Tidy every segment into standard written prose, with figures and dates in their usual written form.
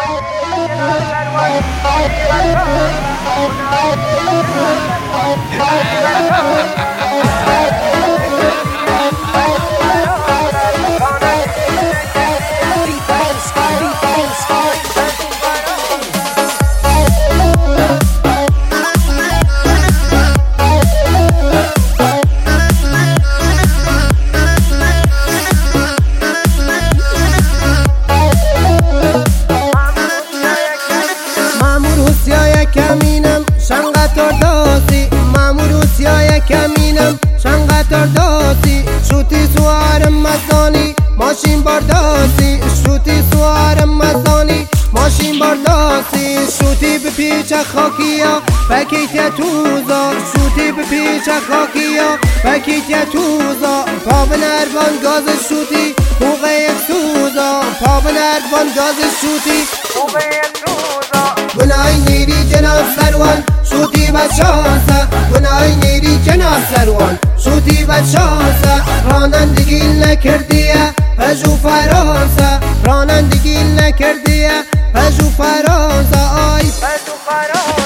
کمینم شنقطر داسی مامور سیای کمینم شنقطر داسی شوتی سوارم مزانی ماشین برداسی شوتی سوارم مزانی ماشین برداسی شوتی به پیچ خاکیا بکیت توزا شوتی به پیچ خاکیا بکیت توزا پا به نربان گاز شوتی بوغه یک سوزا پا به نربان گاز شوتی بوغه یک سوزا گناهی نیری جناب سروان شوتی و شانسه گناهی نیری جناب سروان شوتی و شانسه رانندگی نکردیه پژو فرانسه رانندگی نکردیه پژو فرانسه آی پژو فرانسه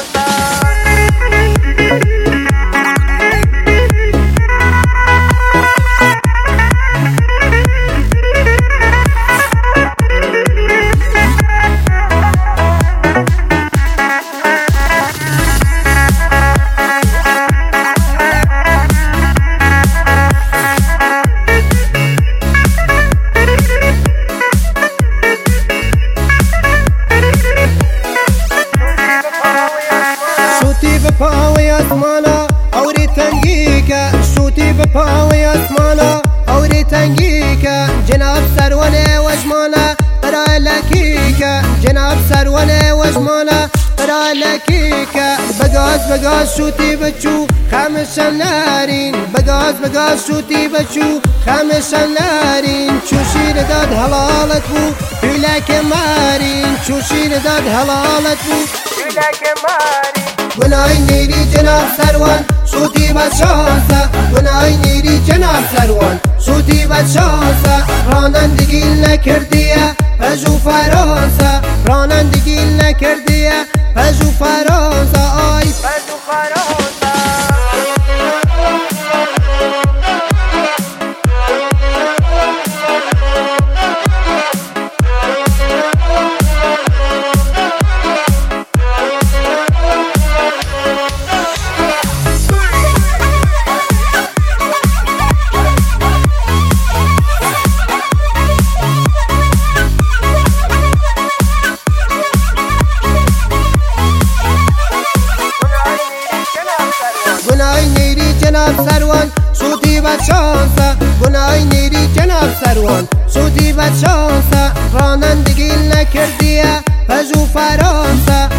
پاوی اسمانا اوری تنگی که شوتی به پاوی اسمانا اوری تنگی که جناب سروانه وجمانا برای لکی که جناب سروانه وجمانا برای لکی که بگاز شوتی بچو خمشن نارین بگاز شوتی بچو خمشن نارین چو شیر داد حلالت بو هیلک مارین چو شیر داد حلالت بو هیلک مارین گناهی نیری جناب سروان شوتی و شانسه گناهی نیری جناب سروان شوتی و شانسه رانندگی نکردیه پژو فرانسه رانندگی نکردیه پژو فرانسه آی پژو فرانسه گناهی نیری جناب سروان شوتی و شانسه گناهی نیری جناب سروان شوتی و شانسه رانندگی نکردیه پژو فرانسه